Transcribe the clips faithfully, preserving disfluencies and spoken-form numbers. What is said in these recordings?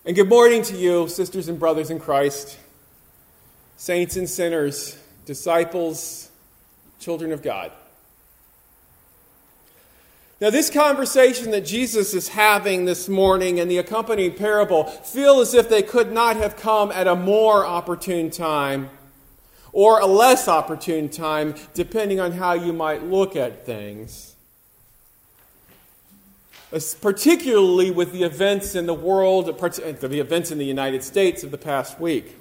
And good morning to you, sisters and brothers in Christ, saints and sinners, disciples, children of God. Now, this conversation that Jesus is having this morning and the accompanying parable feel as if they could not have come at a more opportune time or a less opportune time, depending on how you might look at things. Particularly with the events in the world, the events in the United States of the past week.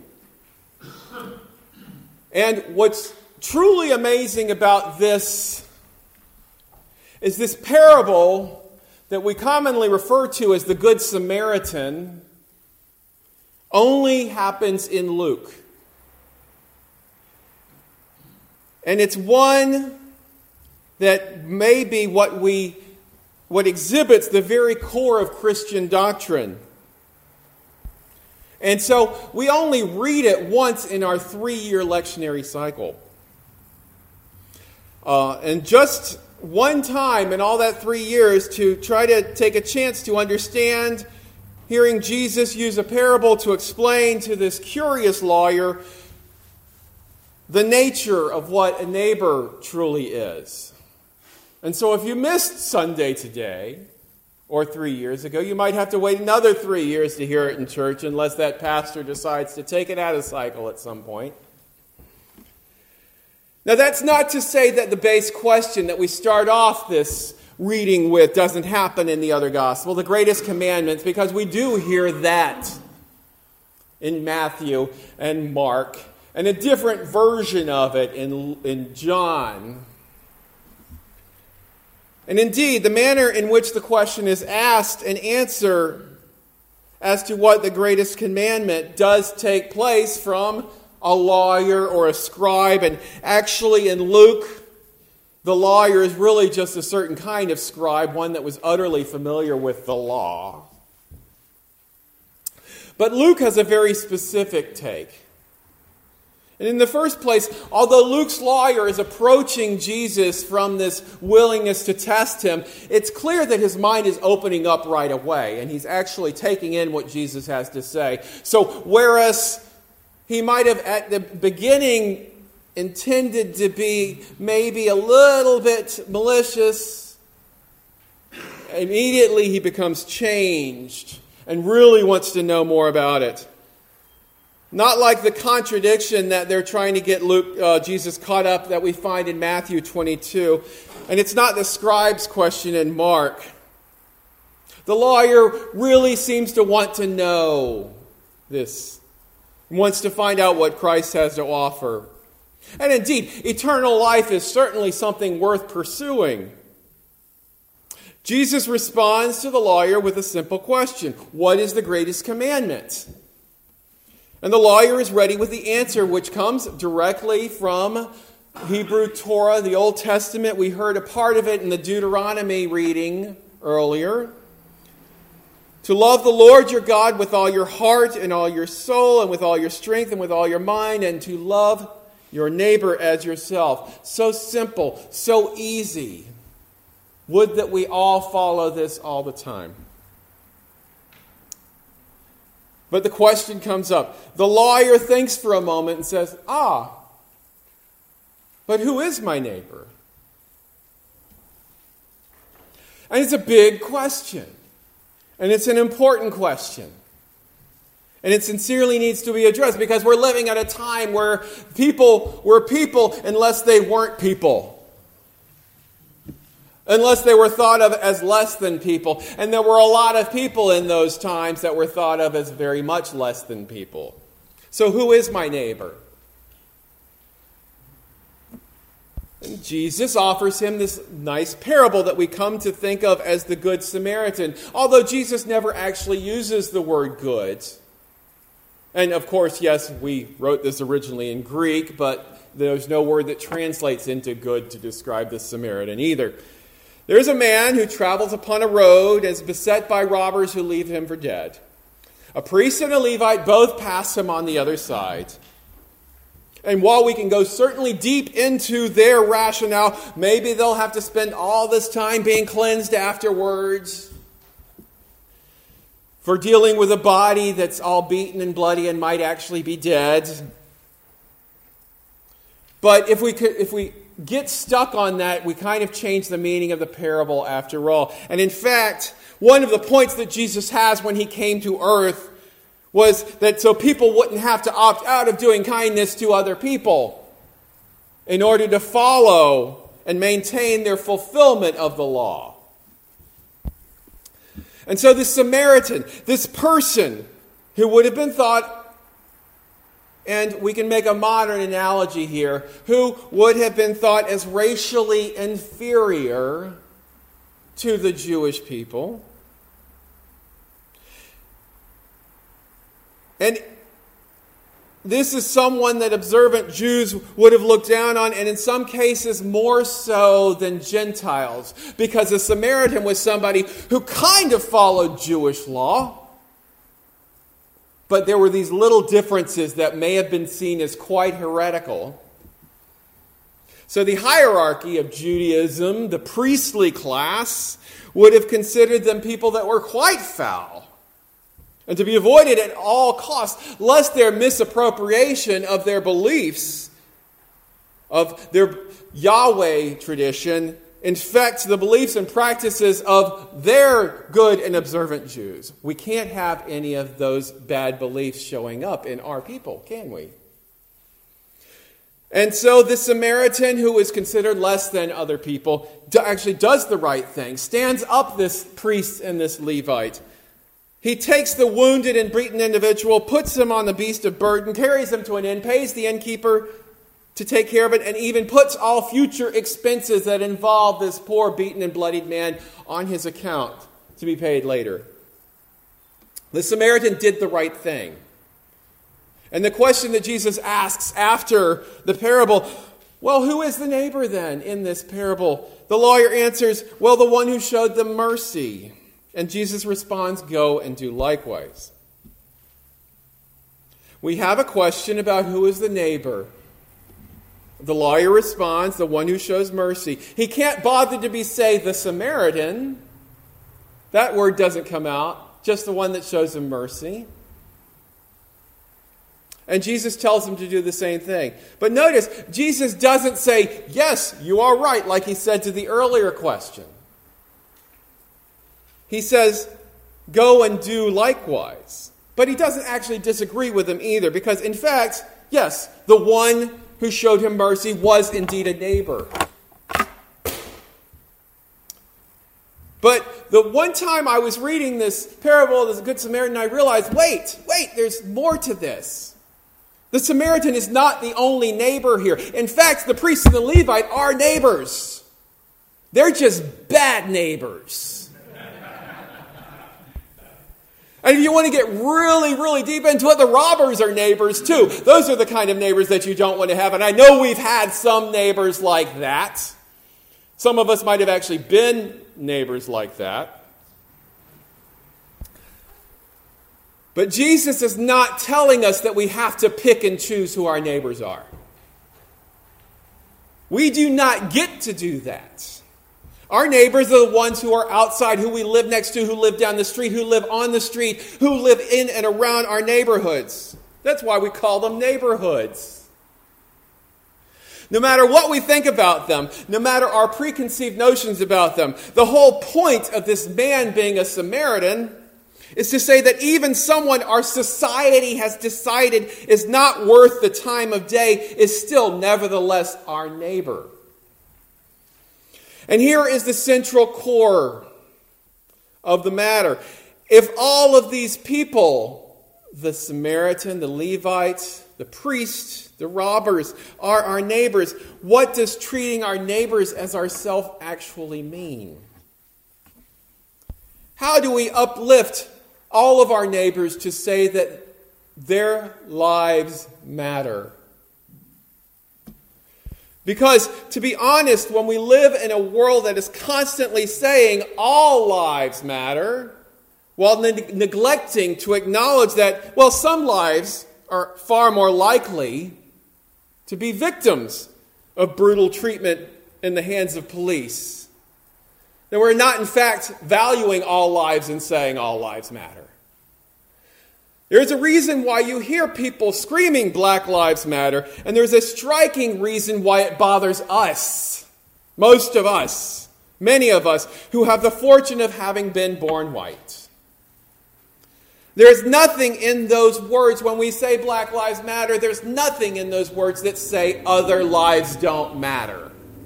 And what's truly amazing about this is this parable that we commonly refer to as the Good Samaritan only happens in Luke. And it's one that may be what we what exhibits the very core of Christian doctrine. And so we only read it once in our three-year lectionary cycle. Uh, and just one time in all that three years to try to take a chance to understand, hearing Jesus use a parable to explain to this curious lawyer the nature of what a neighbor truly is. And so if you missed Sunday today, or three years ago, you might have to wait another three years to hear it in church unless that pastor decides to take it out of cycle at some point. Now, that's not to say that the base question that we start off this reading with doesn't happen in the other gospel, the greatest commandments, because we do hear that in Matthew and Mark, and a different version of it in, in John. And indeed, the manner in which the question is asked and answered as to what the greatest commandment does take place from a lawyer or a scribe. And actually in Luke, the lawyer is really just a certain kind of scribe, one that was utterly familiar with the law. But Luke has a very specific take. And in the first place, although Luke's lawyer is approaching Jesus from this willingness to test him, it's clear that his mind is opening up right away, and he's actually taking in what Jesus has to say. So whereas he might have at the beginning intended to be maybe a little bit malicious, immediately he becomes changed and really wants to know more about it. Not like the contradiction that they're trying to get Luke, uh, Jesus caught up that we find in Matthew twenty-two. And it's not the scribe's question in Mark. The lawyer really seems to want to know this. He wants to find out what Christ has to offer. And indeed, eternal life is certainly something worth pursuing. Jesus responds to the lawyer with a simple question. What is the greatest commandment? And the lawyer is ready with the answer, which comes directly from Hebrew Torah, the Old Testament. We heard a part of it in the Deuteronomy reading earlier. To love the Lord your God with all your heart and all your soul and with all your strength and with all your mind, and to love your neighbor as yourself. So simple, so easy. Would that we all follow this all the time. But the question comes up. The lawyer thinks for a moment and says, ah, but who is my neighbor? And it's a big question. And it's an important question. And it sincerely needs to be addressed because we're living at a time where people were people unless they weren't people. Unless they were thought of as less than people. And there were a lot of people in those times that were thought of as very much less than people. So who is my neighbor? And Jesus offers him this nice parable that we come to think of as the Good Samaritan. Although Jesus never actually uses the word good. And of course, yes, we wrote this originally in Greek, but there's no word that translates into good to describe the Samaritan either. There's a man who travels upon a road and is beset by robbers who leave him for dead. A priest and a Levite both pass him on the other side. And while we can go certainly deep into their rationale, maybe they'll have to spend all this time being cleansed afterwards. for dealing with a body that's all beaten and bloody and might actually be dead. But if we could, if we get stuck on that, we kind of change the meaning of the parable after all. And in fact, one of the points that Jesus has when he came to earth was that so people wouldn't have to opt out of doing kindness to other people in order to follow and maintain their fulfillment of the law. And so this Samaritan, this person who would have been thought, and we can make a modern analogy here, who would have been thought as racially inferior to the Jewish people. And this is someone that observant Jews would have looked down on, and in some cases more so than Gentiles, because a Samaritan was somebody who kind of followed Jewish law, but there were these little differences that may have been seen as quite heretical. So the hierarchy of Judaism, the priestly class, would have considered them people that were quite foul and to be avoided at all costs, lest their misappropriation of their beliefs, of their Yahweh tradition, infect the beliefs and practices of their good and observant Jews. We can't have any of those bad beliefs showing up in our people, can we? And so the Samaritan, who is considered less than other people, actually does the right thing, stands up this priest and this Levite. He takes the wounded and beaten individual, puts him on the beast of burden, carries him to an inn, pays the innkeeper to take care of it, and even puts all future expenses that involve this poor beaten and bloodied man on his account to be paid later. The Samaritan did the right thing. And the question that Jesus asks after the parable, well, who is the neighbor then in this parable? The lawyer answers, well, the one who showed them mercy. And Jesus responds, go and do likewise. We have a question about who is the neighbor. The lawyer responds, the one who shows mercy. He can't bother to be, say, the Samaritan. That word doesn't come out. Just the one that shows him mercy. And Jesus tells him to do the same thing. But notice, Jesus doesn't say, yes, you are right, like he said to the earlier question. He says, go and do likewise. But he doesn't actually disagree with him either, because in fact, yes, the one who showed him mercy was indeed a neighbor. But the one time I was reading this parable of the Good Samaritan, I realized, wait, wait, there's more to this. The Samaritan is not the only neighbor here. In fact, the priest and the Levite are neighbors. They're just bad neighbors. And if you want to get really, really deep into it, the robbers are neighbors too. Those are the kind of neighbors that you don't want to have. And I know we've had some neighbors like that. Some of us might have actually been neighbors like that. But Jesus is not telling us that we have to pick and choose who our neighbors are. We do not get to do that. Our neighbors are the ones who are outside, who we live next to, who live down the street, who live on the street, who live in and around our neighborhoods. That's why we call them neighborhoods. No matter what we think about them, no matter our preconceived notions about them, the whole point of this man being a Samaritan is to say that even someone our society has decided is not worth the time of day is still nevertheless our neighbor. And here is the central core of the matter. If all of these people, the Samaritan, the Levite, the priest, the robbers, are our neighbors, what does treating our neighbors as ourselves actually mean? How do we uplift all of our neighbors to say that their lives matter? Because, to be honest, when we live in a world that is constantly saying all lives matter, while ne- neglecting to acknowledge that, well, some lives are far more likely to be victims of brutal treatment in the hands of police, then we're not, in fact, valuing all lives and saying all lives matter. There's a reason why you hear people screaming Black Lives Matter, and there's a striking reason why it bothers us, most of us, many of us, who have the fortune of having been born white. There's nothing in those words when we say Black Lives Matter, there's nothing in those words that say other lives don't matter.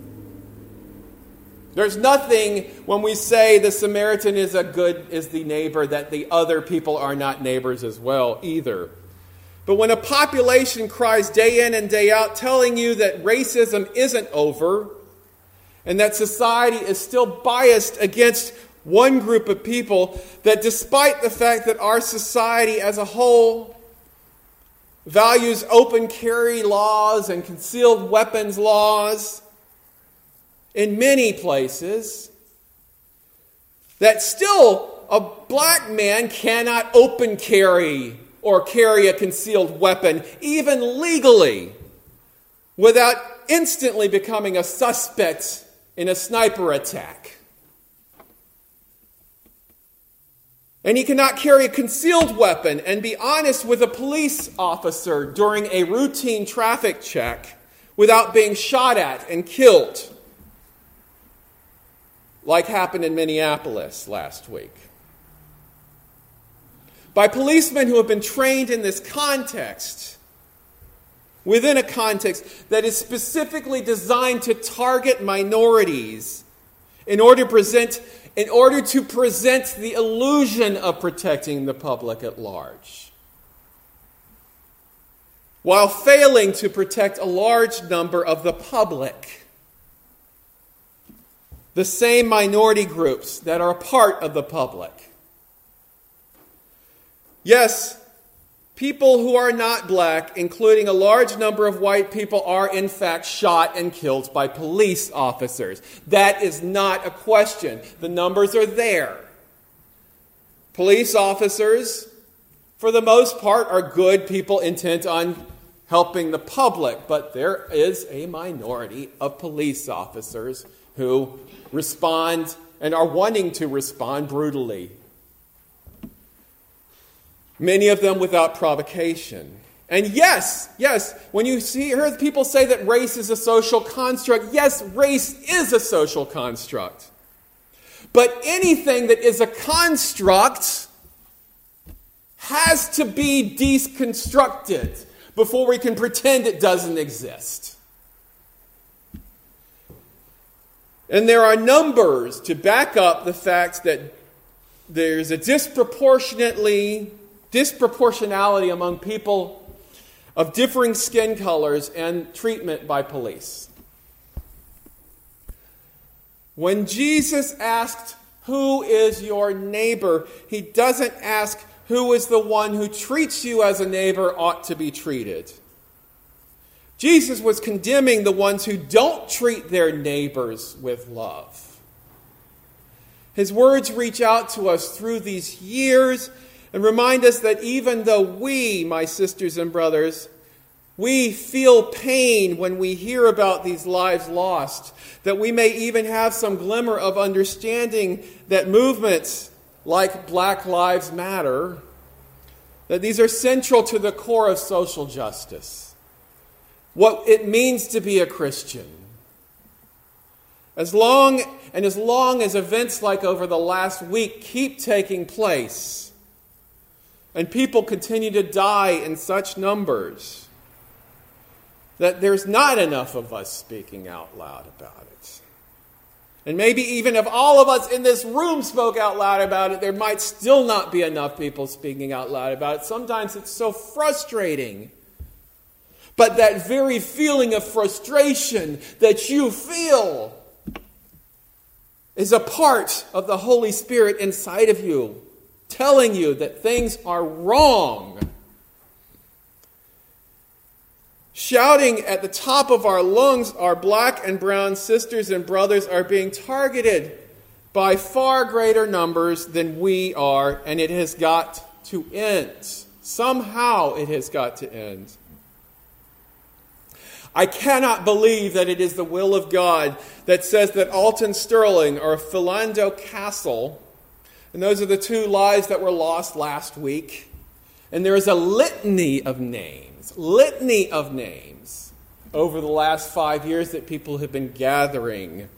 There's nothing when we say the Samaritan is a good, is the neighbor, that the other people are not neighbors as well either. But when a population cries day in and day out telling you that racism isn't over and that society is still biased against one group of people, that despite the fact that our society as a whole values open carry laws and concealed weapons laws in many places, that still a black man cannot open carry or carry a concealed weapon, even legally, without instantly becoming a suspect in a sniper attack. And he cannot carry a concealed weapon and be honest with a police officer during a routine traffic check without being shot at and killed, like happened in Minneapolis last week, by policemen who have been trained in this context, within a context that is specifically designed to target minorities in order to present, in order to present the illusion of protecting the public at large, while failing to protect a large number of the public. The same minority groups that are a part of the public. Yes, people who are not black, including a large number of white people, are in fact shot and killed by police officers. That is not a question. The numbers are there. Police officers, for the most part, are good people intent on helping the public, but there is a minority of police officers who respond and are wanting to respond brutally. Many of them without provocation. And yes, yes, when you see hear people say that race is a social construct, yes, race is a social construct. But anything that is a construct has to be deconstructed before we can pretend it doesn't exist. And there are numbers to back up the fact that there's a disproportionately disproportionality among people of differing skin colors and treatment by police. When Jesus asked, "Who is your neighbor?" he doesn't ask who is the one who treats you as a neighbor ought to be treated. Jesus was condemning the ones who don't treat their neighbors with love. His words reach out to us through these years and remind us that even though we, my sisters and brothers, we feel pain when we hear about these lives lost, that we may even have some glimmer of understanding that movements like Black Lives Matter, that these are central to the core of social justice. What it means to be a Christian. As long and as long as events like over the last week keep taking place, and people continue to die in such numbers, that there's not enough of us speaking out loud about it. And maybe even if all of us in this room spoke out loud about it, there might still not be enough people speaking out loud about it. Sometimes it's so frustrating. But that very feeling of frustration that you feel is a part of the Holy Spirit inside of you, telling you that things are wrong. Shouting at the top of our lungs, our black and brown sisters and brothers are being targeted by far greater numbers than we are, and it has got to end. Somehow it has got to end. I cannot believe that it is the will of God that says that Alton Sterling or Philando Castle, and those are the two lives that were lost last week, And there is a litany of names, litany of names over the last five years that people have been gathering.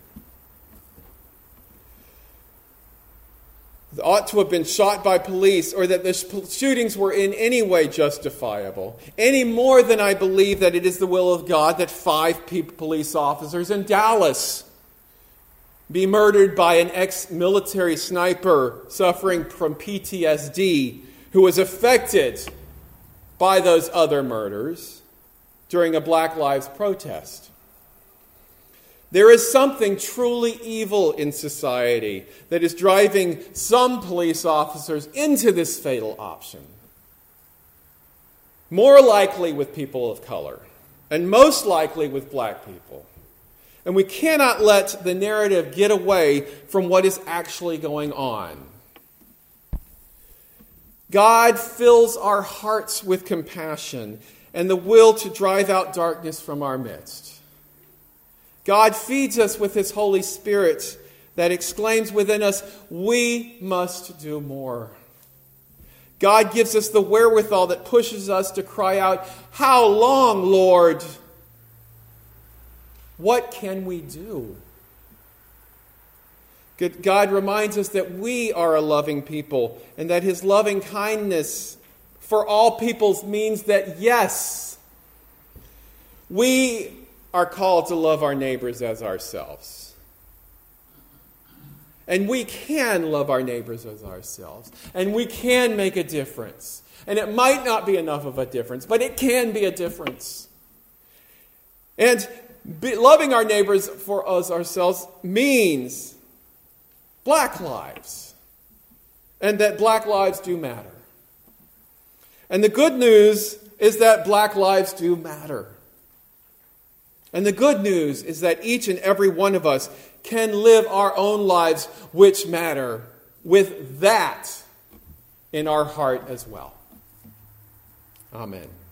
That ought to have been shot by police, or that the shootings were in any way justifiable. Any more than I believe that it is the will of God that five police officers in Dallas be murdered by an ex-military sniper suffering from P T S D who was affected by those other murders during a Black Lives protest. There is something truly evil in society that is driving some police officers into this fatal option. More likely with people of color, and most likely with black people. And we cannot let the narrative get away from what is actually going on. God fills our hearts with compassion and the will to drive out darkness from our midst. God feeds us with His Holy Spirit that exclaims within us, we must do more. God gives us the wherewithal that pushes us to cry out, how long, Lord? What can we do? God reminds us that we are a loving people and that His loving kindness for all peoples means that, yes, we are called to love our neighbors as ourselves. And we can love our neighbors as ourselves. And we can make a difference. And it might not be enough of a difference, but it can be a difference. And be, loving our neighbors for us ourselves means black lives. And that black lives do matter. And the good news is that black lives do matter. And the good news is that each and every one of us can live our own lives which matter with that in our heart as well. Amen.